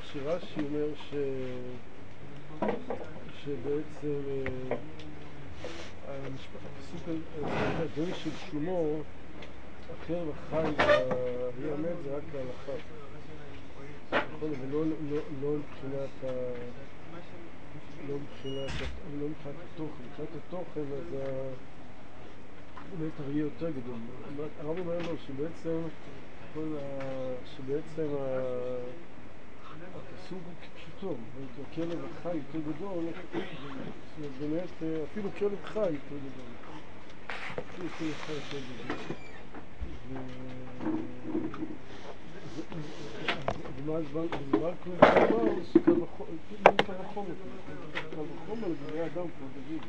שרש"י אומר שבעצם הפסוק הדין של שלמה, הכלב החי והארי המת, זה רק להלכה, ולא מבחינת התוכן. מבחינת התוכן אז באמת אריה יותר גדול. הרב אומר לו שבעצם הפסוק הוא כפשוטו, הכלב החי יותר גדול, באמת אפילו כלב חי יותר גדול, אפילו כלב חי יותר גדול. ומה הדבר כלל דבר שקל וחומר לבני אדם כמו דוד,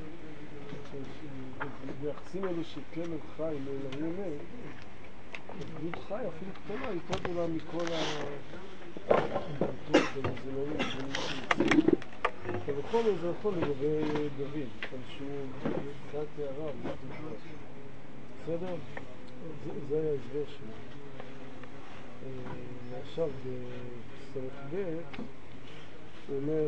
ביחסים האלו שכלב חי לאריה מת, דמות חי אפילו קטנה יותר גדולה מכל הדמותות והזמנים ובחומר זה נכון לגבי דוד, שהוא קצת הערה בסדר? זה היה הסבר שלו. עכשיו בסמך ב' הוא אומר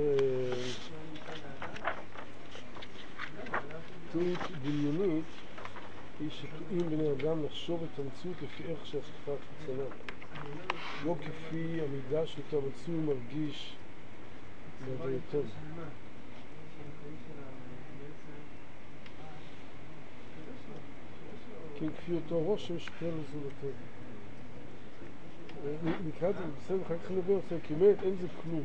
טעות דמיונית היא שטועים בני אדם לחשוב את המציאות לפי איך שהשקפה חיצונה, לא כפי המידה שאותה מצוי ומרגיש בהווייתו. כן, כפי אותו רושם שפר לזולתו. נקרא את זה בסדר, אחר כך נדבר, כי באמת אין זה כלום,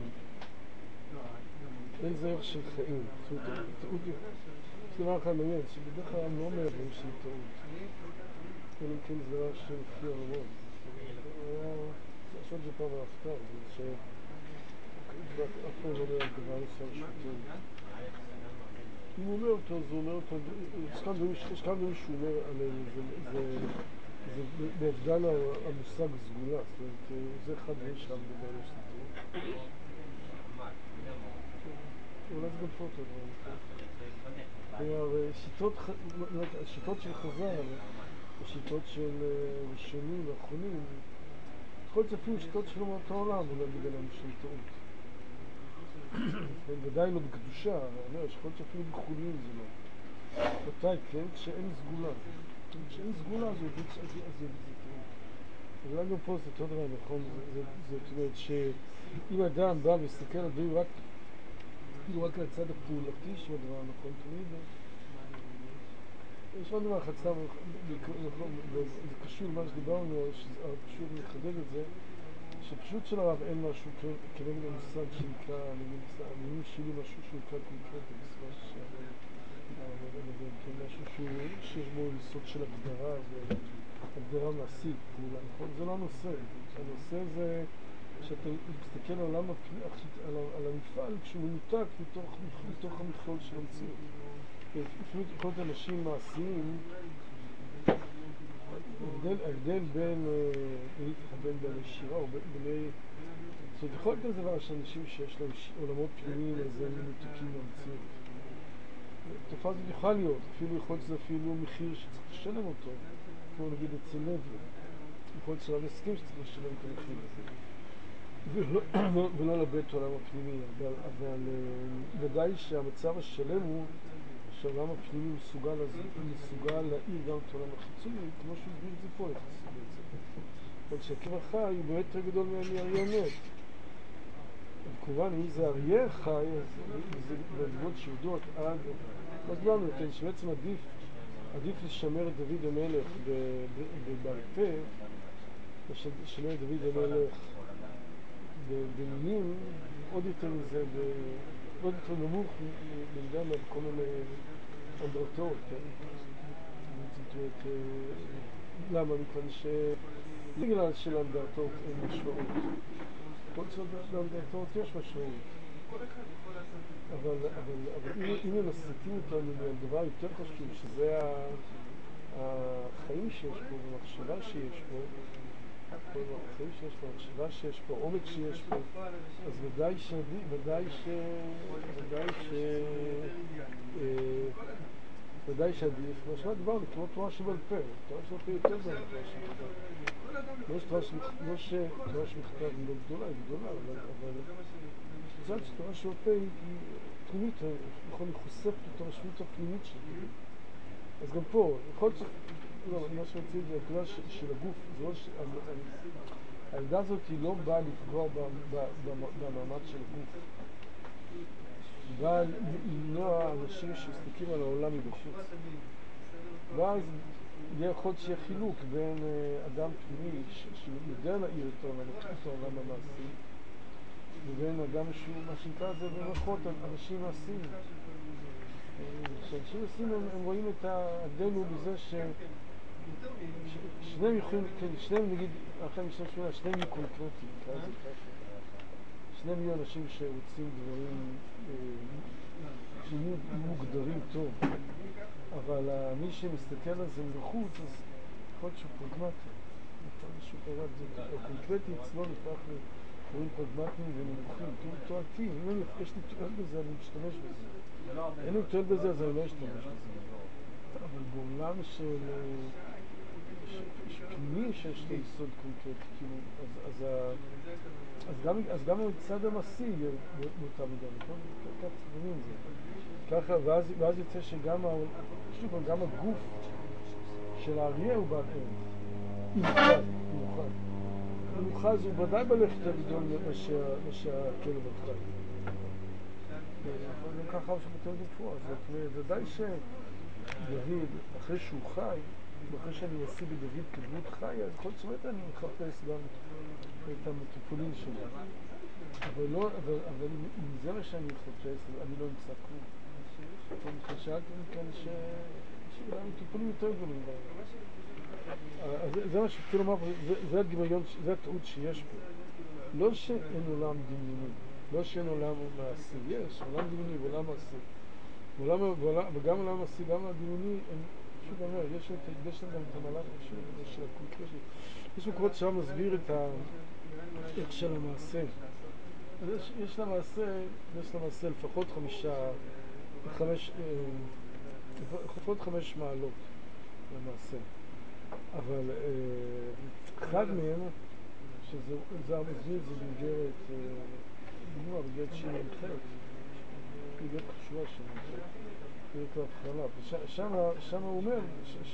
אין זה ערך של חיים. זאת אומרת, טעות, יש דבר אחד מעניין, שבדרך כלל לא אומר דברים של טעות, אלא כן זה דבר שלפי הרמון. עכשיו זה פעם ההפתעה, שאף פעם לא אומר דבר נוסף של טעות. אם הוא אומר אותו, אז הוא אומר אותו, יש כמה דברים שהוא אומר עליהם, זה באובדן המושג סגולה, זאת אומרת, זה אחד דברים שם דבר נוסף. אולי זה גם פה אותו דבר. השיטות של חז"ל, השיטות של ראשונים ואחרונים, יכול להיות אפילו שיטות של אומות העולם, אולי בגללם של טעות. ודאי לא בקדושה, יכול להיות שאפילו בחולין זה לא. מתי כן? כשאין סגולה. כשאין סגולה זה טעות. אולי גם פה זה אותו דבר, נכון? זאת אומרת שאם אדם בא ומסתכל על דברים רק לצד הפעולתי של הדבר הנכון תמיד, יש עוד דבר אחד סתם, זה קשור למה שדיברנו, פשוט מחדד את זה, שפשוט של הרב אין משהו כנגד המושג שנקרא, אני שלי משהו שהוא נקרא קונקרטי בסופו של דבר, משהו שיש בו יסוד של הגדרה והגדרה מעשית, נכון? זה לא הנושא, הנושא זה שאתה מסתכל על העולם, על המפעל כשהוא מנותק מתוך המכלול של המציאות. לפעמים יכול להיות אנשים מעשיים, ההבדל בין שירה או בין... זאת אומרת, יכול להיות כזה דבר שאנשים שיש להם עולמות פנימיים, אז הם מנותקים מהמציאות. תופעה הזאת יכולה להיות, אפילו יכול להיות שזה אפילו מחיר שצריך לשלם אותו, כמו נגיד אצל לוי. יכול להיות שלא מסכים שצריך לשלם את המחיר הזה. ולא לבית העולם הפנימי, אבל ודאי שהמצב השלם הוא שהעולם הפנימי מסוגל להאיר גם את העולם החיצוני, כמו שהוא הסביר את זה פה יחסית בעצם. אבל שהכלב החי הוא באמת יותר גדול מאריה מת. וכמובן, אם זה אריה חי, אז זה בדמות שיודעות עד... אז דיברנו יותר, שבעצם עדיף לשמר את דוד המלך בעל פה, לשמר את דוד המלך במילים, עוד יותר מזה, עוד יותר נמוך במידה בכל מיני אנדרטאות, כן? זאת אומרת, למה? מכיוון בגלל שלאנדרטאות אין משמעות. כל זאת לאנדרטאות יש משמעות. אבל אם מנסים אותנו לדבר יותר חשוב, שזה החיים שיש פה, המחשבה שיש פה, החיים שיש פה, המחשבה שיש פה, עומק שיש פה, אז ודאי שעדיף, משמע דיברנו כמו תורה שבעל פה, תורה שבעל פה יותר בעל פה. לא שתורה שמכתב היא לא גדולה, היא גדולה, אבל קצת שתורה של הפה היא פנימית, יכול לחושף את הרשמות הפנימית שלה. אז גם פה, יכול להיות לא, מה שרציתי זה הנקודה של הגוף, זה לא העמדה הזאת היא לא באה לפגוע במעמד של הגוף. היא באה למנוע אנשים שמסתכלים על העולם מבחוץ. ואז יכול להיות שיהיה חילוק בין אדם פנימי שיודע להעיר את העולם המעשי, ובין אדם שהוא, מה שנקרא זה במרכאות, אנשים מעשיים. כשאנשים מעשיים הם רואים את ההבדל הוא בזה ששניהם יכולים, שניהם נגיד, אחרי משנה שונה, שניהם יהיו קונקרטיים, שניהם יהיו אנשים שרוצים דברים שיהיו מוגדרים טוב, אבל מי שמסתכל על זה מבחוץ, אז יכול להיות שהוא פרגמטי. הקונקרטי אצלו נפתח לדברים פרגמטיים ונמוכים, תועלתיים. אם יש לי תועלת בזה, אני משתמש בזה. אין לי תועלת בזה, אז אני לא אשתמש בזה. אבל בעולם של פנימי שיש לו יסוד קונקרטי, אז גם הצד המעשי יהיה באותה מידה, נכון? ככה תכוונים זה. ככה, ואז יוצא שגם הגוף של האריה הוא בעל ערך. מיוחד הוא ודאי בלכת הגדול מה שהכלב החי. גם ככה שבתל גפוע, זאת אומרת, ודאי שדוד, אחרי שהוא חי, ואחרי שאני עושה בדוד כדמות חי, אז כל זאת אני מחפש גם את המטופולים שלי. אבל אם זה מה שאני מחפש, אני לא אמצא כלום. שאלתי מכאן שאולי מטופלים יותר גדולים בהם. זה מה שרציתי לומר, זה הדמיון, זה הטעות שיש פה. לא שאין עולם דמיוני, לא שאין עולם מעשי, יש עולם דמיוני ועולם מעשי. וגם עולם מעשי, גם הדמיוני, שוב אומר, יש להם גם את המעלה של הקונקרטי. יש מקומות שם מסביר את איך של המעשה. יש למעשה לפחות חמש מעלות למעשה. אבל אחד מהם, שזה המסביר את זה במגרת שירים חלק, במגרת חשובה שירים חלק, במגרת ההבחנה. ושם הוא אומר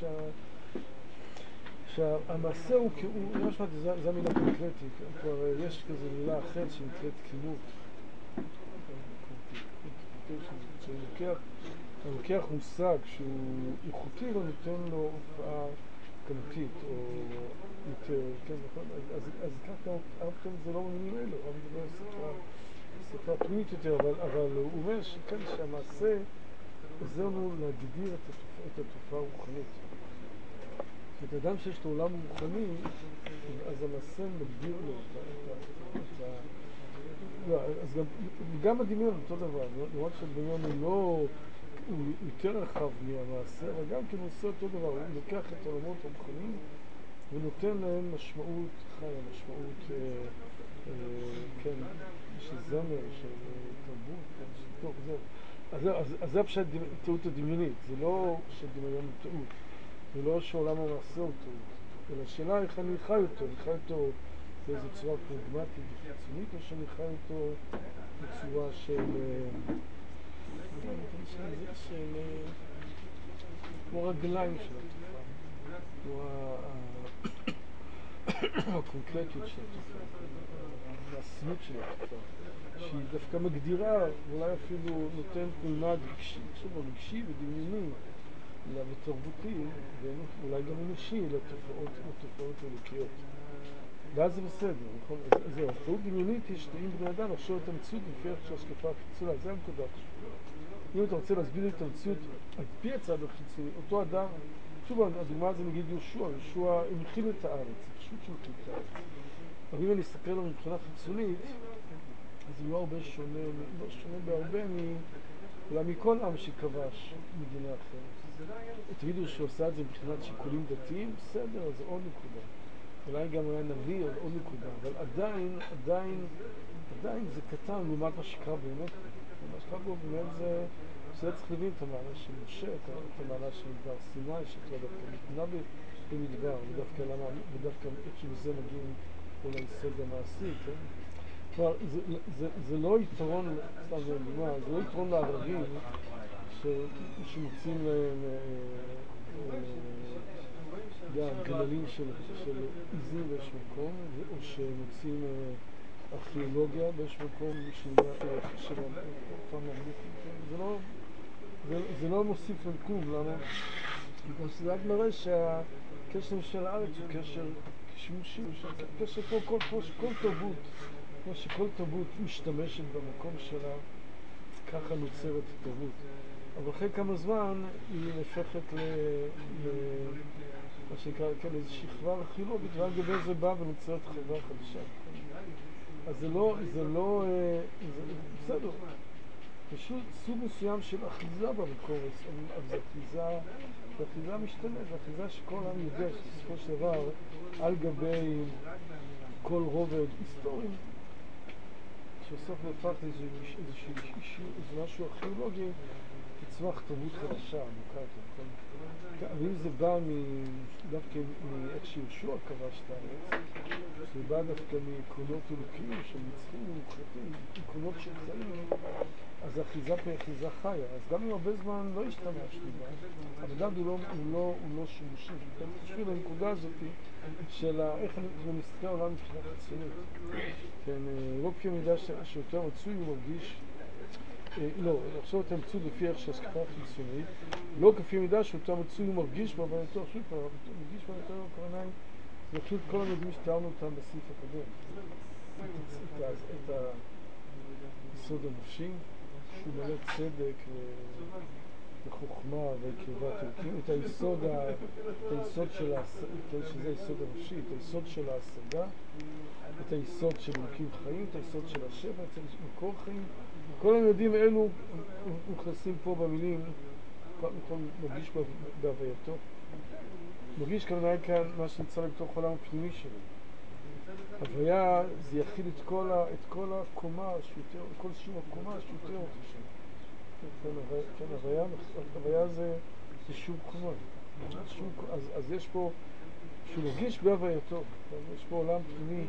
שהמעשה הוא, ממש מעט, זו מילה קונקרטית, כבר יש כזה מילה אחרת שנקראת כנות. הוא לוקח מושג שהוא איכותי ונותן לו הופעה כנותית או יותר, כן, נכון? אז ככה, אף פעם זה לא מילים אלו, הוא מדבר על שפה פנימית יותר, אבל הוא אומר שכן, שהמעשה עוזר לנו להגדיר את התופעה הרוחנית. זאת אומרת, אדם שיש לו עולם רוחני, אז המעשה מגדיר לו אז גם הדמיון אותו דבר, למרות שהדמיון הוא יותר רחב מהמעשה, אבל גם כן הוא עושה אותו דבר, הוא לוקח את העולמות הרוחניים ונותן להם משמעות חיה, משמעות של זמר, של תרבות, של טוב, זהו. אז זה פשוט טעות הדמיונית, זה לא שהדמיון הוא טעות, זה לא שעולם המעשה הוא טעות, אלא השאלה איך אני חי אותו, אני חי אותו באיזו צורה פרגמטית וחיצונית, או שאני חי אותו בצורה של כמו רגליים של התופעה, כמו הקונקרטיות של התופעה, המעשיות של התופעה, שהיא דווקא מגדירה, ואולי אפילו נותנת מלמד רגשי ודמיוני ותרבותי, ואולי גם אנושי לתופעות אלוקיות. ואז זה בסדר, נכון? אז זהו, טעות דמיונית היא שתאים בני אדם לחשוב את המציאות לפי איך שהשקפה החיצונה, זה הנקודה חשובה. אם אתה רוצה להסביר את המציאות על פי הצד החיצוני, אותו אדם, שוב, הדוגמה הזה נגיד יהושע המחיל את הארץ, זה פשוט שהוא המחיל את הארץ. אבל אם אני אסתכל לו מבחינה חיצונית, אז הוא לא הרבה שונה, לא שונה בהרבה אולי מכל עם שכבש מדינה אחרת. תגידו שהוא עושה את זה מבחינת שיקולים דתיים, בסדר, אז עוד נקודה. אולי גם היה נביא, עוד נקודה, אבל עדיין זה קטן לעומת מה שקרה באמת. מה שקרה בו באמת זה זה צריך להבין את המעלה של משה, את המעלה של מדבר סיני, שכבר דווקא נתנה במדבר, ודווקא איכשהו בזה מגיעים אל היסוד המעשי, כן? כלומר, זה לא יתרון, סתם דוגמה, זה לא יתרון לערבים שמוצאים להם גללים של עיזים באיש מקום, או שמוצאים ארכיאולוגיה באיש מקום של פעם למדו. זה לא מוסיף להם כלום, למה? בגלל שזה רק מראה שהקשר של הארץ הוא קשר שימושי, קשר כמו שכל תרבות משתמשת במקום שלה, ככה נוצרת תרבות. אבל אחרי כמה זמן היא הופכת מה שנקרא, כן, איזו שכבה ארכיאולוגית, ועל גבי זה בא ונוצרת חברה חדשה. אז זה בסדר. פשוט סוג מסוים של אחיזה במקור, אבל זו אחיזה משתנה, זו אחיזה שכל העם יודע שבסופו של דבר, על גבי כל רובד היסטורי, שבסוף נהפך איזה משהו ארכיאולוגי, תצמח תרבות חדשה, עמוקה יותר. ואם זה בא דווקא מאיך שיהושע כבש את הארץ, זה בא דווקא מעקרונות אלוקיים של נצחים ומוחלטים, עקרונות של חיים, אז האחיזה פה היא אחיזה חיה. אז גם אם הרבה זמן לא השתמשתי בה, אבל גם הוא לא שימושי. אתם חושבים לנקודה הזאת של איך זה מסתכל העולם מבחינה חיצונית. כן, לא כפי מידה שיותר מצוי הוא מרגיש, לא, עכשיו אתה מצוי לפי איך שהשכחה חיצונית, לא כפי מידה שיותר מצוי הוא מרגיש בהבנתו, שוב פעם, מרגיש בהבנתו הכוונה, זה פשוט כל המדעים שתיארנו אותם בסעיף הקודם. את היסוד הנפשי, שהוא מלא צדק וחוכמה וקרבת אלוקים, את היסוד של שזה היסוד הנפשי, את היסוד של ההשגה, את היסוד של אלוקים חיים, את היסוד של השפע, את היסוד של מקור חיים. כל המדעים האלו מוכנסים פה במילים, מרגיש בהווייתו. מרגיש כמובן כאן מה שנמצא בתוך העולם הפנימי שלו. הוויה זה יכיל את כל הקומה, כל שיעור הקומה שיותר חשוב. כן, הוויה זה שיעור קומה. אז יש פה, שהוא מרגיש בהווייתו, יש פה עולם פנימי.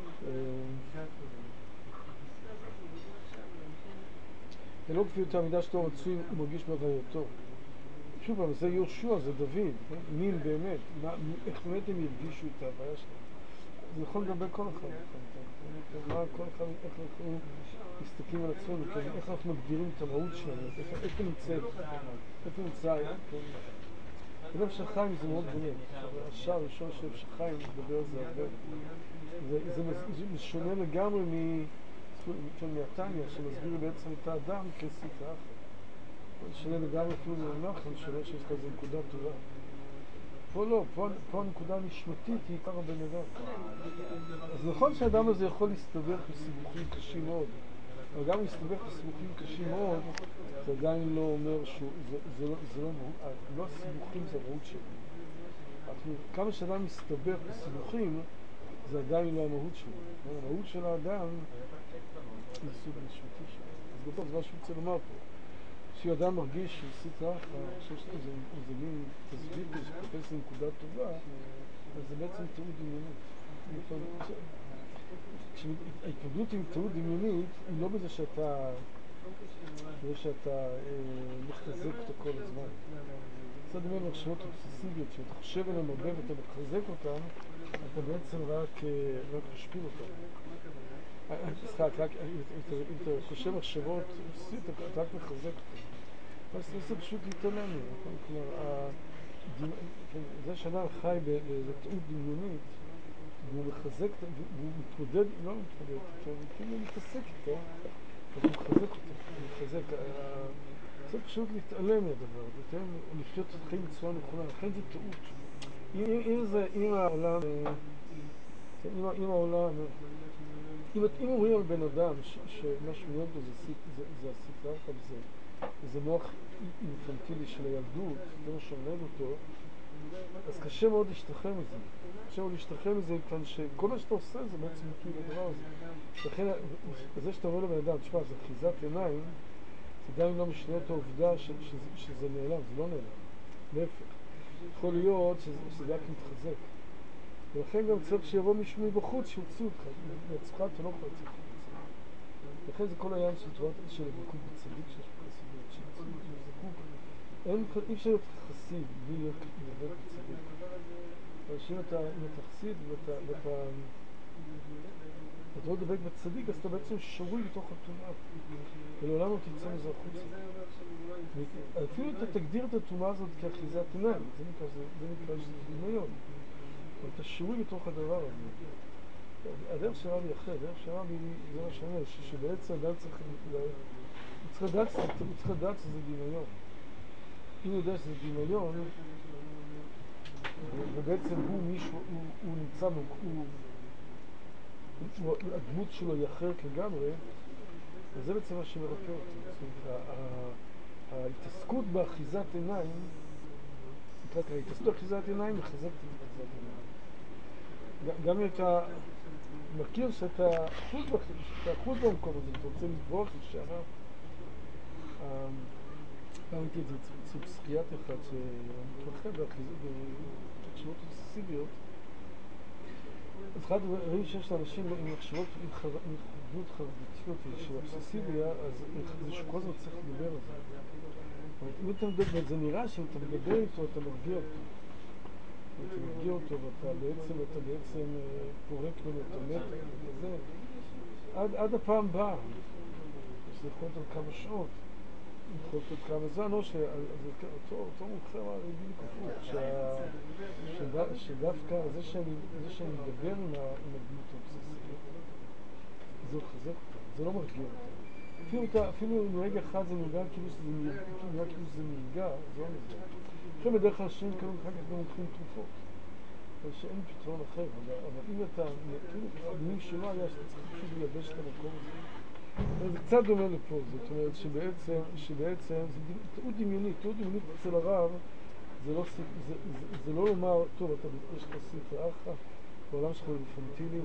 זה לא כפי אותה מידה שאתה מצוי, הוא מרגיש בהווייתו. שוב פעם, זה יהושע, זה דוד, מין באמת, איך באמת הם ירגישו את ההוויה שלהם. זה יכול לגבי כל אחד. כל אחד, איך אנחנו מסתכלים על עצמנו, איך אנחנו מגדירים את המהות שלנו, איפה נמצאת, איפה נמצא, בלב של חיים זה מאוד בולט. השער הראשון של לב של חיים מדבר על זה הרבה. זה שונה לגמרי מהתניא, שמסביר בעצם את האדם כסית האחר. זה שונה לגמרי אפילו מהנחל, שלא שיש כזה נקודה טובה. פה לא, פה הנקודה הנשמתית היא עיקר הבן אדם. אז נכון שהאדם הזה יכול להסתבך בסיבוכים קשים מאוד, אבל גם להסתבך בסיבוכים קשים מאוד, זה עדיין לא אומר לא הסיבוכים זה המהות שלו. כמה שאדם מסתבך בסיבוכים, זה עדיין לא המהות שלו. המהות של האדם זה סוג נשמתי שלו. אז בטוח זה מה שהוא רוצה לומר פה. כשאדם מרגיש שסית אחר, אני חושב שזה מין תסביר שתופס לנקודה טובה, אז זה בעצם טעות דמיונית. ההתמודדות עם טעות דמיונית היא לא בזה שאתה מחזק אותה כל הזמן. זה דומה למחשבות אובססיביות, שאתה חושב עליהן הרבה ואתה מחזק אותן, אתה בעצם רק משפיל אותן. אם אתה חושב מחשבות אובססיביות, אתה רק מחזק אותן. אז זה פשוט להתעלם. כלומר, זה שאדם חי באיזו טעות דמיונית, והוא מחזק, והוא מתמודד, לא מתמודד, הוא מתעסק איתו, אז הוא מחזק אותו, הוא מחזק. זה פשוט להתעלם מהדבר, לחיות את החיים בצורה נכונה, לכן זה טעות. אם אומרים על בן אדם שמה שמיות בו זה הספר אחת, זה מוח אינפנטילי של הילדות, זה מה שעונד אותו, אז קשה מאוד להשתחרר מזה. קשה מאוד להשתחרר מזה, כיוון שכל מה שאתה עושה זה בעצם ביטוי לדבר הזה. לכן, זה שאתה אומר לבן אדם, תשמע, זה אחיזת עיניים, גם אם לא משנה את העובדה שזה נעלם, זה לא נעלם. להפך. יכול להיות שזה רק מתחזק. ולכן גם צריך שיבוא מישהו מבחוץ שיוציא אותך. לעצמך אתה לא יכול לצאת חוצה. לכן זה כל העניין של הדבקות בצדיק שיש בחסידות, אי אפשר להיות חסיד בלי להיות דבק בצדיק. אבל שאם אתה חסיד ואתה לא דבק בצדיק, אז אתה בעצם שרוי בתוך הטומאה. ולעולם לא תצא מזה החוצה. אפילו אתה תגדיר את הטומאה הזאת כאחיזת עיניים, זה נקרא שזה דמיון. אבל אתה שרוי בתוך הדבר הזה. הדרך של רבי אחר, הדרך של רבי זה מה שאומר, שבעצם אדם צריך לדעת שזה דמיון. אם הוא יודע שזה דמיון, ובעצם הוא מישהו, הוא נמצא, הדמות שלו היא אחרת לגמרי, אז זה בעצם מה שמרפא אותי. זאת אומרת, ההתעסקות באחיזת עיניים, ההתעסקות באחיזת עיניים מחזקת את אחיזת עיניים. גם אם אתה מכיר שאתה אחוז במקום הזה, אתה רוצה לברוח לשם, פעם הייתי את זה אצל פסיכיאטר אחד שמתמחה בתשובות אובססיביות. אז אחד ראינו שיש לאנשים עם מחשבות עם חרדות חרדתיות של אובססיביה, אז זה שכל הזמן צריך לדבר על זה. אם אתה מדבר, זה נראה שאם אתה מדבר איתו אתה מרגיע אותו. אתה מרגיע אותו ואתה בעצם פורק ממנו את המתח וכזה. עד הפעם באה. זה יכול להיות על כמה שעות. יכול להיות כמה זמן, או שאותו מומחה אמר בדיוק הפוך, שדווקא זה שאני מדבר עם הדמות האובססיבית, זה מחזק אותה, זה לא מרגיע אותה. אפילו מרגע אחד זה נרגע כאילו שזה נרגע, זה לא נרגע. עכשיו בדרך כלל אנשים כאלה אחר כך גם לוקחים תרופות, שאין פתרון אחר, אבל אם אתה, כאילו, הדמיון שלא היה שאתה צריך פשוט לייבש את המקום הזה. זה קצת דומה לפה, זאת אומרת שבעצם זה טעות דמיונית אצל הרב, זה לא לומר, טוב, יש לך ספר אחר, בעולם שלך הוא אינפנטילי,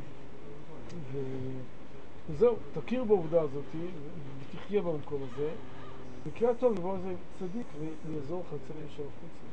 וזהו, תכיר בעובדה הזאת ותחיה במקום הזה, וקרא טוב, יבוא איזה צדיק ויעזור לך לצאת משם החוצה.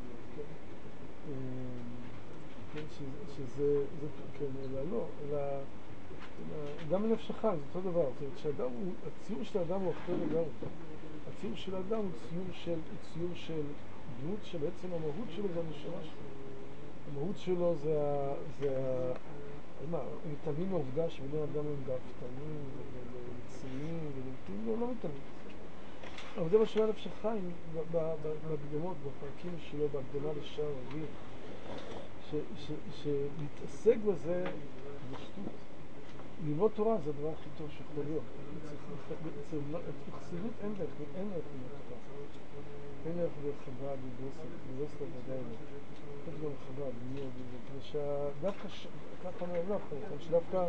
שזה, כן, אלא גם בנפשך, זה אותו דבר. זאת אומרת, הציור של האדם הוא אחר לגמרי. הציור של האדם הוא ציור של דמות שבעצם המהות שלו זה הנשמה שלו. המהות שלו זה מתעלמים מהעובדה שבני אדם הם גאוותנים ומצריים ולעיתים לא מתעלמים. אבל זה מה שהיה נפשך חיים בהקדמות, בפרקים שלו, בהקדמה לשער רביעי, שמתעסק בזה בשטות. ללמוד תורה זה הדבר הכי טוב שיכול להיות. בחסידות אין דרך ללמוד תורה. אין דרך בחב"ד, בברסלב ודאי לא. יש גם חב"ד, כדי שדווקא, ככה אומר לך, שדווקא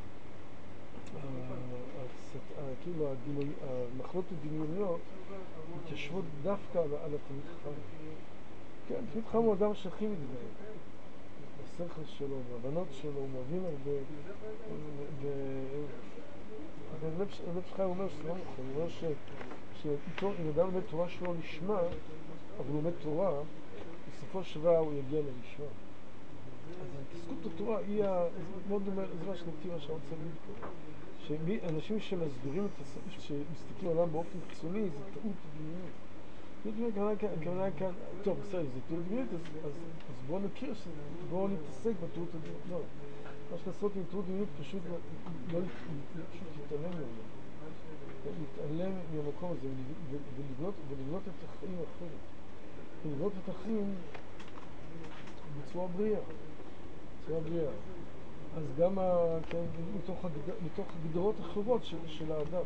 כאילו המחלות הדמיוניות מתיישבות דווקא על התלמיד חכם. כן, תלמיד חכם הוא אדם שהכי מתגלה. בשכל שלו, בהבנות שלו, הוא מבין הרבה. הרב חיים אומר שזה לא נכון, הוא אומר שאם אדם לומד תורה שלו נשמע, אבל הוא לומד תורה, בסופו של דבר הוא יגיע לנשמע. אז ההתעסקות בתורה היא מאוד דומה, זה מה שנתיב מה שאני רוצה להגיד פה. שאנשים שמסבירים שמסתכלים על העולם באופן חיצוני, זה טעות דמיונית. טעות דמיונית כמובן כאן, טוב, בסדר, זה טעות דמיונית, אז בואו נכיר, בואו נתעסק בטעות הדמיונית. לא, מה לעשות עם טעות דמיונית פשוט להתעלם ממנו. להתעלם מהמקום הזה ולבנות את החיים אחרת. ולבנות את החיים בצורה בריאה. אז גם מתוך הגדרות אחרות של האדם.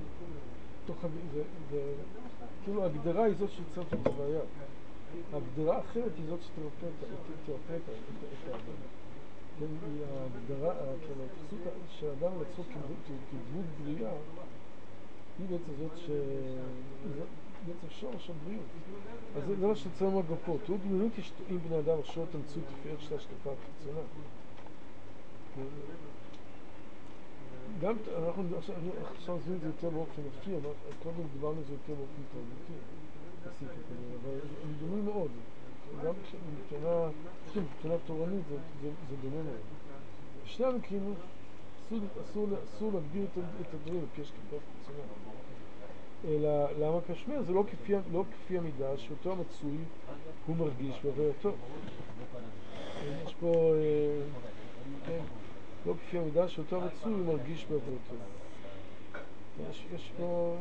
כאילו ההגדרה היא זאת שיוצרת את הבעיה. ההגדרה האחרת היא זאת שתרפא את האדם. ההגדרה, ההתייחסות של האדם לעצמו כדמות בריאה, היא בעצם זאת בעצם שורש הבריאות. אז זה מה שצריך לומר גם פה. תיאור דמיונית יש טועים בני אדם אשר תמצאו תפארת של השקפה החיצונה. גם אנחנו עכשיו עושים את זה יותר באופן נפשי, אבל קודם דיברנו על זה יותר באופן תרבותי, אבל הם דומים מאוד. גם מבחינה תורנית זה דומה מאוד. בשני המקרים אסור להגדיר את הדברים לפי השקפת קיצוניה. אלא למה כשמר? זה לא כפי המידה שאותו המצוי הוא מרגיש בהווייתו. יש פה, כן, לא כפי המידה שאותו המצוי הוא מרגיש בהווייתו. יש פה,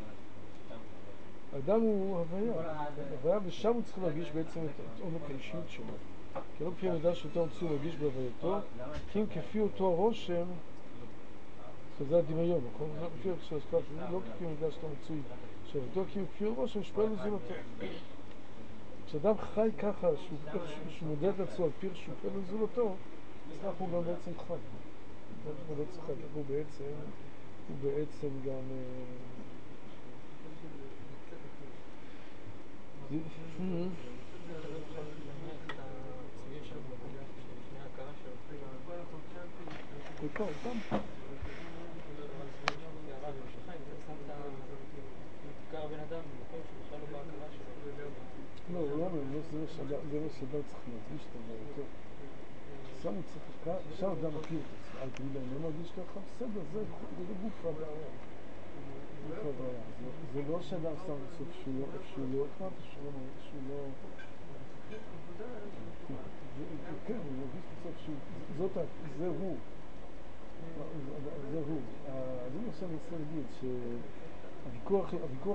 האדם הוא הוויה, ושם הוא צריך להרגיש בעצם את עומק האישיות שלו. כי לא כפי המידה שאותו המצוי הוא מרגיש בהווייתו, כי אם כפי אותו הרושם, זה הדמיון, נכון? לא כפי המידה שאתה מצוי שבתו, כי כפי הרושם משפע לזולתו. כשאדם חי ככה, שהוא מודד לעצמו על פי שהוא משפע לזולתו, אז ככה הוא גם בעצם חי. הוא בעצם גם... לא, זה מה שאדם צריך להרגיש את הווייתו. שם אדם מכיר את עצמו, אל תגיד להם, לא מרגיש ככה, בסדר, זה גוף הבעיה. זה לא שאדם שם בסוף שהוא לא אכפת, שהוא לא... כן, הוא מרגיש בסוף זה הוא. זה מה שאני רוצה להגיד, שהוויכוח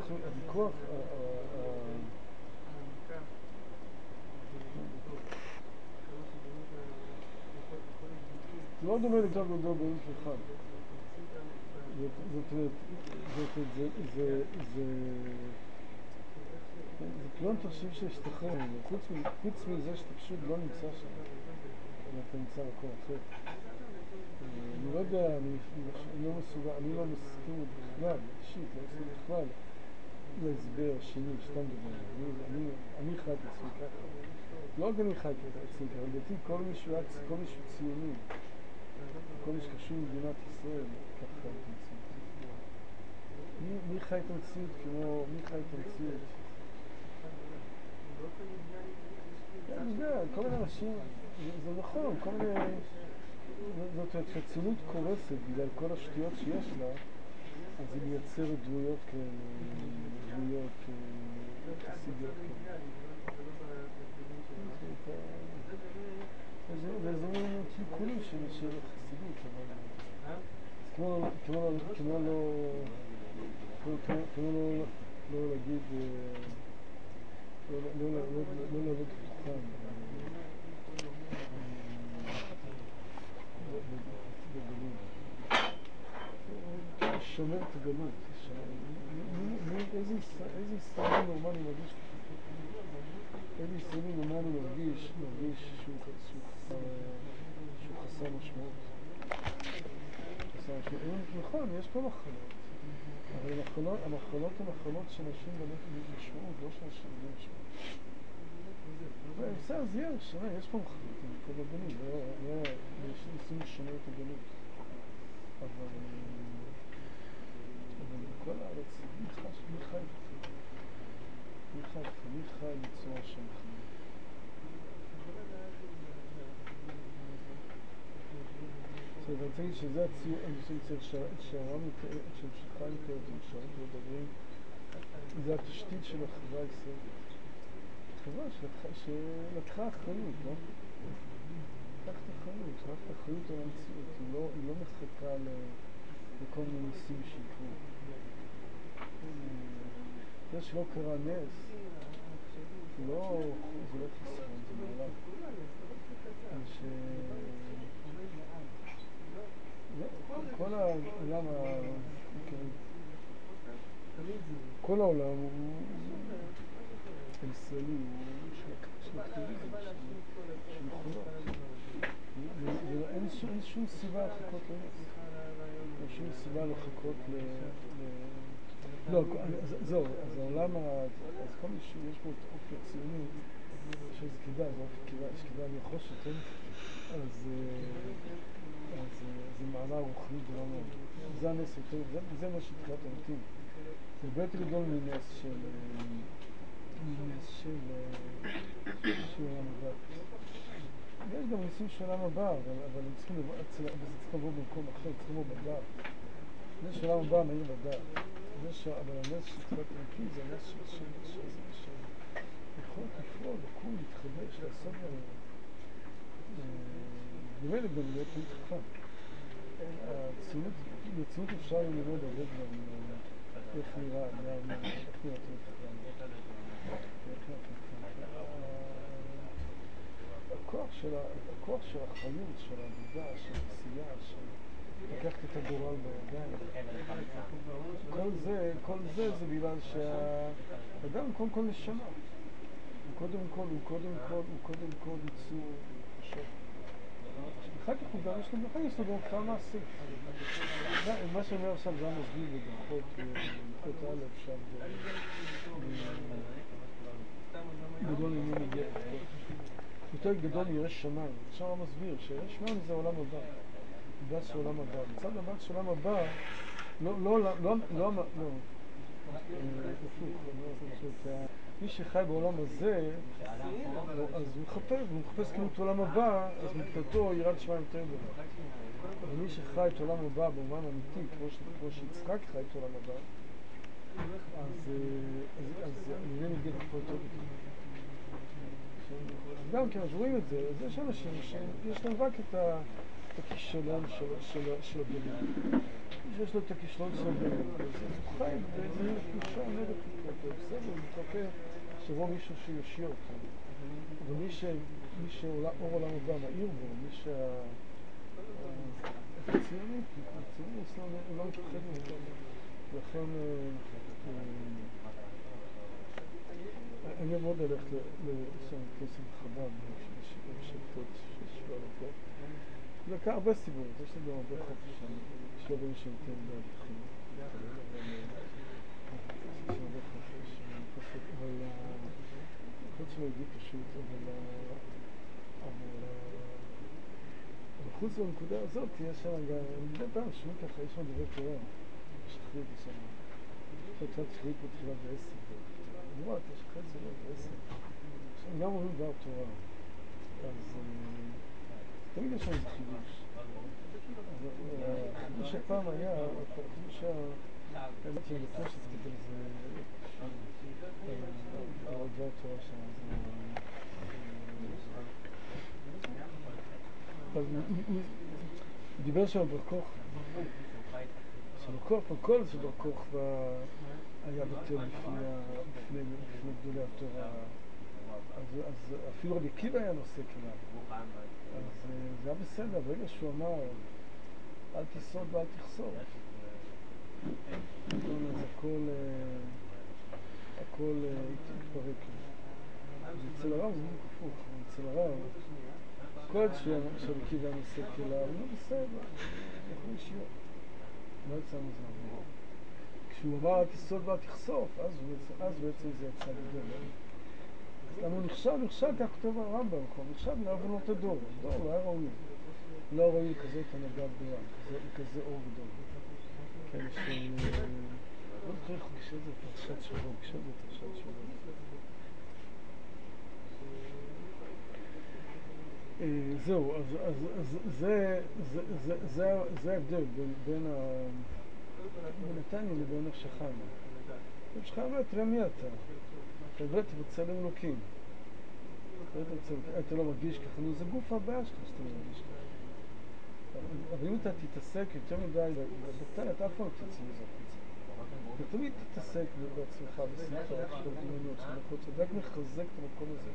זה לא דומה לגדול גדול באיש אחד. זאת אומרת, זה פלון תחשיב שהשתחרר ממנו, חוץ מזה שאתה פשוט לא נמצא שם, אלא אתה נמצא בכל אחר. אני לא יודע, אני לא מסכים בכלל, אישית, לא מסכים בכלל להסבר שני, סתם דבר. אני חי את עצמי ככה. לא רק אני חי את עצמי ככה, לדעתי כל מישהו ציוני, כל מי שקשור למדינת ישראל, ככה חי את עצמי. מי חי את המציאות כמו... מי חי את המציאות? אני יודע, כל מיני אנשים, זה נכון, כל מיני... זאת אומרת, שהציונות קורסת בגלל כל השטויות שיש לה, אז היא מייצרת דמויות כאלה, דמויות חסידיות כאלה. וזה מין קלקולים של חסידות, אבל... כמו לא להגיד... לא להגיד פתוחן. בגלות. שומר את הגלות. איזה ישראלי נורמלי מרגיש איזה ישראלי נורמלי מרגיש שהוא חסר משמעות. נכון, יש פה מחלות, אבל המחלות הן מחלות של אנשים במשמעות, לא של אנשים במשמעות. בסדר, אז יש פה מחלות, הם פה בגלות, ניסים לשמר את הגלות. אבל בכל הארץ, מי חי בצורה של חיים? אני רוצה להגיד שזה הציור, אני חושב שהרם שחי מתארת, שהרם מדברים, זה התשתית של החברה הישראלית. חברה שלקחה אחריות, לא? לקחת אחריות על המציאות, היא לא מחכה לכל מיני ניסים שיקרו. זה שלא קרה נס, זה לא חיסרון, זה מעלה. כל העולם כל העולם הוא הישראלי, הוא של אקטיביזם, של יכולות. אין שום סיבה לחכות לנס. אין שום סיבה לחכות לא, זהו, אז העולם, אז כל מי שיש בו את האופי הציוני, שזה כדאי, שכדאי לרכוש אותו, אז זה מעלה רוחנית גדולה מאוד. זה הנס יותר, זה נס של תחיית המתים. זה הרבה יותר גדול מנס של עולם הבא. יש גם ניסים של עולם הבא, אבל זה צריך לבוא במקום אחר, צריך לבוא בדעת. נס של עולם הבא מהיר בדעת. אבל הנס של תחיית המתים זה הנס של יכולת לפעול, לקום, להתחדש, לעשות דברים. במילא גם להיות תמיד חכם. בציונות אפשר ללמוד הרבה דברים, איך נראה תמיד חכם. הכוח של החיות, של העבודה, של עשייה, של לקחת את הגורל בידיים. כל זה זה בגלל שהאדם קודם כל נשמה. הוא קודם כל ייצור חשוב. אחר כך הוא גם יש לו גם כלל מעשי. מה שאומר עכשיו זה המסביר בדרכות א' שם גדול עניין מגיע יותר גדול מירש שמיים. עכשיו הוא מסביר שירש שמיים זה העולם הבא. דת של עולם הבא. מצד הבת של עולם הבא מי שחי בעולם הזה, אז הוא מחפש כאילו את העולם הבא, אז מבחינתו יראת שמיים יותר גדולה. אבל מי שחי את העולם הבא במובן אמיתי, כמו שיצחק חי את העולם הבא, אז אני מגיע כבר יותר גדולה. גם כן, אז רואים את זה, אז יש אנשים שיש להם רק את הכישלון של הבנים. שיש לו את הכישלון של הבנים, אז הוא חי באיזה תחושה נראית יותר, בסדר, הוא מתחכה שבוא מישהו שיושיע אותו. אבל מי שאור עולם הבא מאיר בו, מי הציונות הוא לא מתחד ממנו. לכן אני מאוד הולך לשם כסף חב"ד בשבתות ששבוע לפה. זה לקח הרבה סיבות, יש לי גם הרבה חופש שם, יש לי הרבה משמעותים בהליכים. יש לי הרבה חופש, אבל חוץ מהגיע פשוט, אבל חוץ מהנקודה הזאת, יש שם גם, מדי פעם שומעים ככה, יש שם דברי תורה, שחרית יש שם, קצת שחרית בתחילה ב10, אמרת, שחרית זה לא ב10, גם אומרים דבר תורה, אז תמיד יש שם איזה חידוש. החידוש שפעם היה, החידוש האמת שאני בטוח שצריך על זה דבר תורה שם, אז דיבר שם בר כוכבא, כל זה בר כוכבא היה בטל לפני גדולי התורה, אז אפילו רבי עקיבא היה נושא כלל, אז זה היה בסדר, ברגע שהוא אמר אל תסוד ואל תחסור, אז הכל התפרק. אצל הרב זה בדיוק הפוך, אצל הרב כל שרבי עקיבא היה נושא כלל, לא בסדר, אנחנו נשאיר. לא יצא מזה. כשהוא אמר אל תסוד ואל תחשוף, אז בעצם זה יצא גדול. אז למה הוא נכשל, כך כותב הרמב"ם, הוא נכשל לעוונות הדור. הדור לא היה ראוי. לא ראוי כזאת הנהגה גדולה, כזה אור גדול. כאלה של... לא זוכר איך הוא קשר את זה פרשת שבוע, זהו, אז זה ההבדל בין נתניה לבין איך שחיינו. איך שחיינו, תראה מי אתה? אתה באמת בצלם אלוקים. אתה לא מרגיש ככה, זה גוף הבעיה שלך שאתה מרגיש ככה. אבל אם אתה תתעסק יותר מדי, בקטן אתה אף פעם תצא מזה. ותמיד תתעסק בעצמך בשמחה של דמיונות, של מחוץ, אתה רק מחזק את המקום הזה.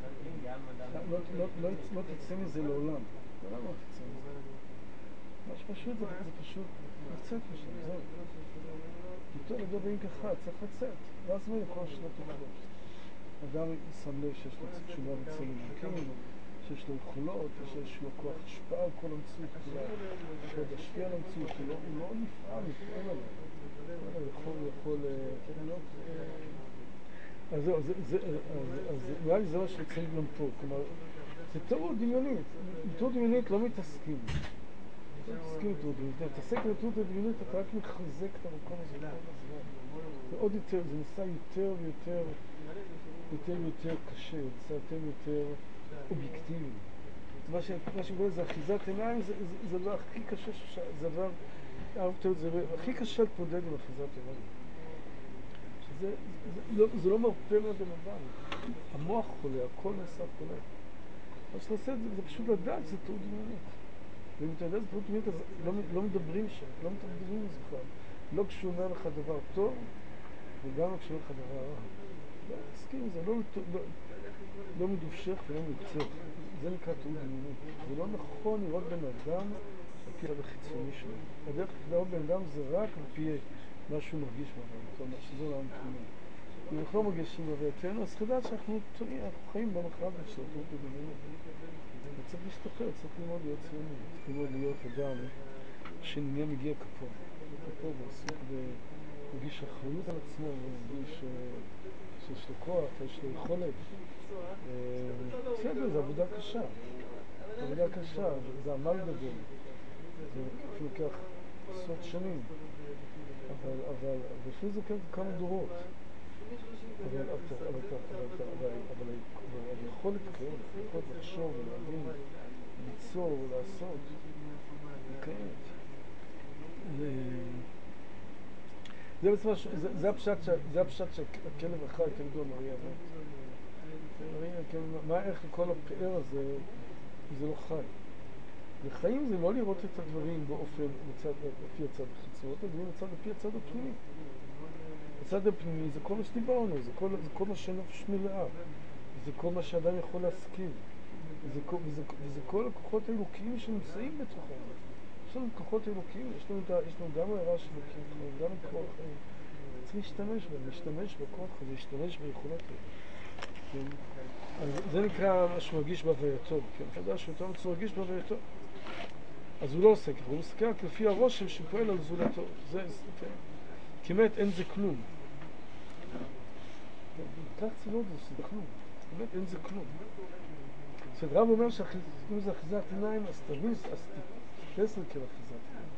לא תצא מזה לעולם. לעולם לא תצא מזה. מה שפשוט זה פשוט לצאת משם, זהו. יותר לגבי ככה, צריך לצאת. ואז מה לכל שנות תוכלות. אדם שם לב שיש לו תשובה בצלם אלוקים, שיש לו יכולות, שיש לו כוח השפעה על כל המציאות כולה, יכול להשפיע על המציאות, הוא לא נפעל, מתפעל עליו. הוא יכול להיות אז זהו, אז נראה לי זה מה שצריך גם פה, כלומר, זה תיאור דמיונית, תיאור דמיונית לא מתעסקים. לא מתעסקים בתיאור דמיונית, אתה מתעסק בתיאור דמיונית, אתה רק מחזק את המקום הזה כל הזמן. זה עוד יותר, זה נעשה יותר ויותר, יותר קשה, זה נעשה יותר אובייקטיבי. מה שקורה זה אחיזת עיניים, זה הדבר הכי קשה, זה הדבר, זה הכי קשה להתמודד עם אחיזת עיניים. זה לא מרפא מהבן אדם, המוח חולה, הכל נעשה חולה. מה שאתה עושה זה פשוט לדעת, זה תיאור דמיונית. ואם אתה יודע, זה תיאור דמיונית, אז לא מדברים שם, לא מדברים על זה בכלל. לא כשהוא אומר לך דבר טוב, וגם לא כשהוא אומר לך דבר רע. לא מסכים עם זה, לא מדובשך ולא מקצך. זה נקרא תיאור דמיונית. זה לא נכון לראות בן אדם על פי הצד החיצוני שלו. הדרך לראות בן אדם זה רק על פי מה שהוא מרגיש בעולם, זאת אומרת שזה עולם תמונה. אם אנחנו לא מרגישים בביתנו, אז כדאי שאנחנו טועים, אנחנו חיים במחלק של תיאור דמיונית. צריך להשתחרר, צריך ללמוד להיות ציוני, צריך ללמוד להיות אדם שנהיה מגיע כפור. כפור ועסוק ומרגיש אחריות על עצמו, ומרגיש שיש לו כוח, יש לו יכולת. בסדר, זו עבודה קשה. זו עבודה קשה, זה עמל גדול. זה אפילו כך עשרות שנים. אבל לפני זה כמה דורות. אבל היכולת כאלה, היכולת לחשוב ולהבין, ליצור ולעשות, היא קיימת. זה הפשט שהכלב החי כנגדו מריה מת. מה איך לכל הפאר הזה, זה לא חי. וחיים זה לא לראות את הדברים באופן, לפי הצד החיצוני, הדברים לפי הצד הפנימי. הצד הפנימי זה כל מה שדיברנו, זה כל מה שנפש מלאה, זה כל מה שאדם יכול להסכים, וזה כל הכוחות האלוקיים שנמצאים בתוכו. יש לנו כוחות אלוקיים, יש לנו גם הערה של אלוקים, גם את כוח החיים. צריך להשתמש בכוח הזה, להשתמש ביכולות האלה. זה נקרא מה שמרגיש בהווייתו, כן? אתה יודע שאותו מרגיש בהווייתו. אז הוא לא עושה ככה, הוא מסתכל רק לפי הרושם שפועל על זולתו. זה, כן. כמעט אין זה כלום. כך צוות זה שזה כלום. כמעט אין זה כלום. זאת רב אומר שאם זה אחיזת עיניים, אז תבין, אז תתפס לכם אחיזת עיניים.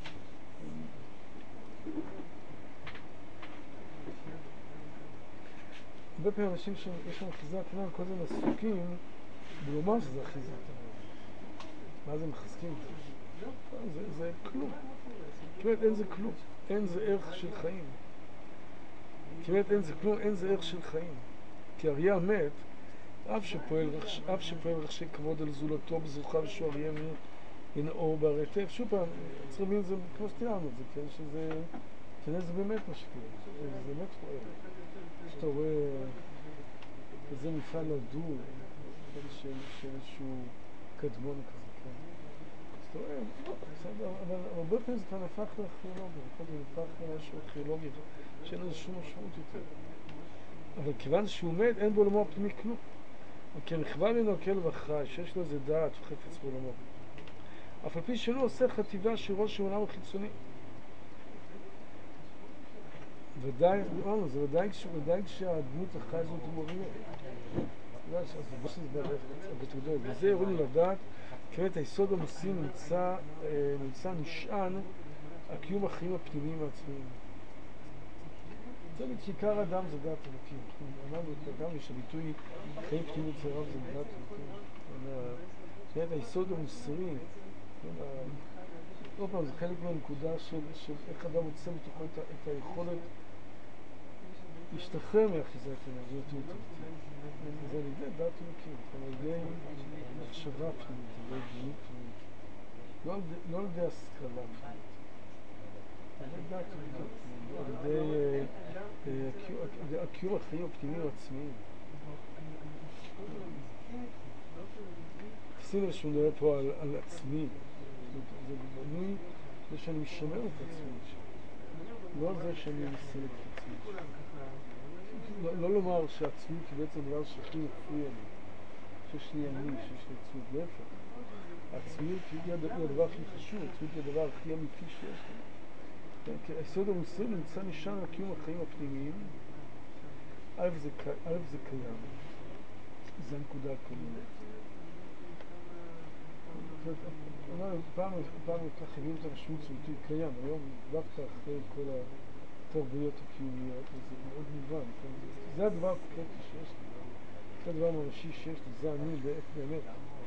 הרבה פעמים אנשים שיש להם אחיזת עיניים, כל זה עסוקים ולומר שזה אחיזת עיניים. מה זה מחזקים את זה? זה כלום. כמעט אין זה כלום. אין זה ערך של חיים. כמעט אין זה כלום, אין זה ערך של חיים. כי אריה מת, אף שפועל רחשי כבוד על זולתו בזוכה ושהוא אריה ינאור בערי טף. שוב פעם, צריך להבין את זה כמו שתיארנו את זה, כן? שזה באמת מה שקורה. זה באמת פועל. שאתה רואה איזה מפעל לדור של איזשהו קדמון כזה, כן? אז אתה רואה, בסדר, אבל הרבה פעמים זה כבר נהפך לארכיאולוגיה, זה נהפך למשהו ארכיאולוגי, שאין לזה שום משמעות יותר. אבל כיוון שהוא מת, אין בעולמו הפנימי כלום. כי נכווה ממנו הכלב החי, שיש לו איזה דעת וחפץ בעולמו. אף על פי שאינו עושה חטיבה של ראש של עולם החיצוני. ודאי, זה ודאי כשהדמות החי הזאת הוא אריה. וזה יראו לדעת, כמת היסוד המוסי נשען על קיום החיים הפנימיים העצמיים. זה שעיקר האדם זה דעת אלוקים. אמרנו את האדם שהביטוי חיים פנימיים אצל הרב זה דעת אלוקים. כמת היסוד המוסרי, לא פעם, זה חלק מהנקודה של איך אדם מוצא בתוכו את היכולת להשתחרר מאחיזת עיניים, זה יותר טוב. זה על ידי דעת אלוקים, על ידי מחשבה פנימית, על ידי דמות פנימית. לא על ידי השכלה פנימית. על ידי דעת אלוקים, על ידי הקיום החיים הפנימיים העצמיים. תשימו שהוא מדבר פה על עצמי. זה בנוי זה שאני משמר את עצמי שלי. לא על זה שאני מסלק את עצמי שלי. לא לומר שהעצמיות היא בעצם דבר שהכי מפריע לי. שיש לי אני, שיש לי עצמיות. להפך. העצמיות היא הדבר הכי חשוב, העצמיות היא הדבר הכי אמיתי שיש לי. כי היסוד המוסרי נמצא נשען על קיום החיים הפנימיים, א' זה קיים, זה הנקודה הכוללת. פעם ככה הביאו את המשמעות סמטוי קיים, היום דווקא אחרי כל התרבויות הקיומיות, זה מאוד מובן. זה הדבר הקונקרטי שיש לי, זה הדבר הממשי שיש לי, זה אני באמת.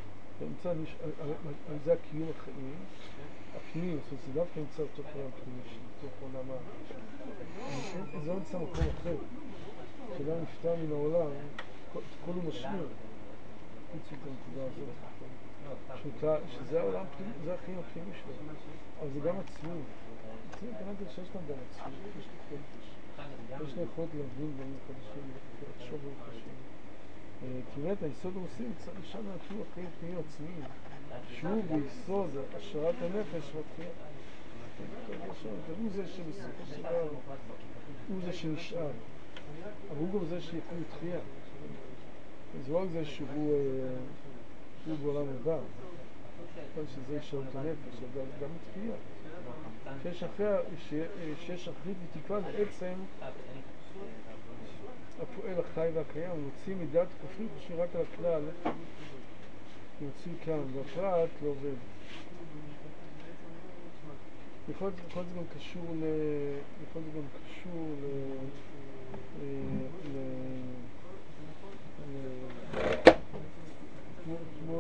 זה הקיום החיים, הפנימי, זאת אומרת, זה דווקא נמצא בתוך עולם פנימי שלי, בתוך עולם זה לא נמצא מקום אחר. כשאדם נפטר מן העולם, כל הוא משמיר, חוץ את הנקודה הזאת. שזה העולם הפנימי, זה החיים הפנימי שלו. אבל זה גם עצמי. עצמי, כנראה שיש להם גם עצמי, יש לי חודש. יש לי יכולת להבין דברים חדשים, לחשוב דברים חדשים. כי באמת היסוד הרוסי צריך לשם להכיר החיים פנימיים עצמיים, שהוא ביסוד השארת הנפש והתחייה. הוא זה שבסופו של דבר, הוא זה שנשאר, אבל הוא גם זה שיכול לתחייה. זה לא רק זה שהוא בעולם הבא, שזה ישארת הנפש, אבל גם לתחייה. שיש אחרית ותקווה בעצם הפועל החי והקיים, הוא מוציא מידת כופרים חושבים רק על הכלל, הוא מוציא כאן, והפרט לא עובד. יכול להיות זה גם קשור כמו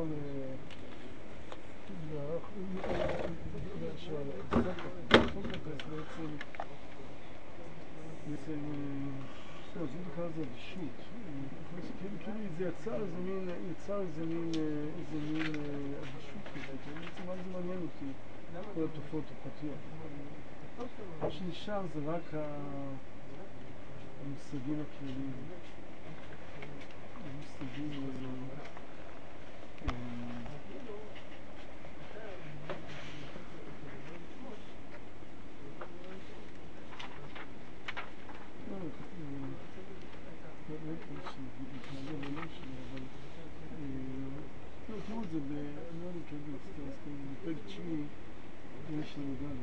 זה נקרא לזה אדישות. כאילו זה יצר איזה מין אדישות כזאת. בעצם מה זה מעניין אותי, כל התופעות הפרטיות. מה שנשאר זה רק המושגים הכלליים. המושגים תראו את זה, אני לא נקרא בפרק 9 יש לנו גם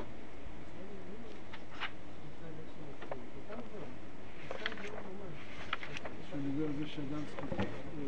שהוא מדבר על זה שאדם צריך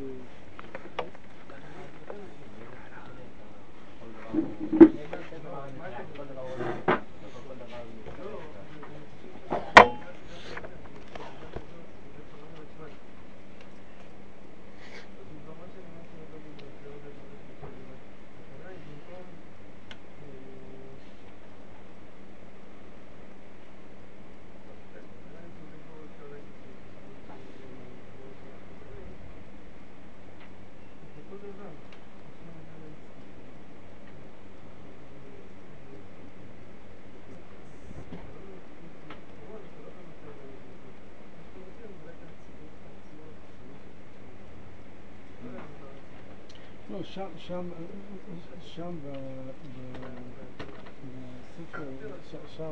שם בספר,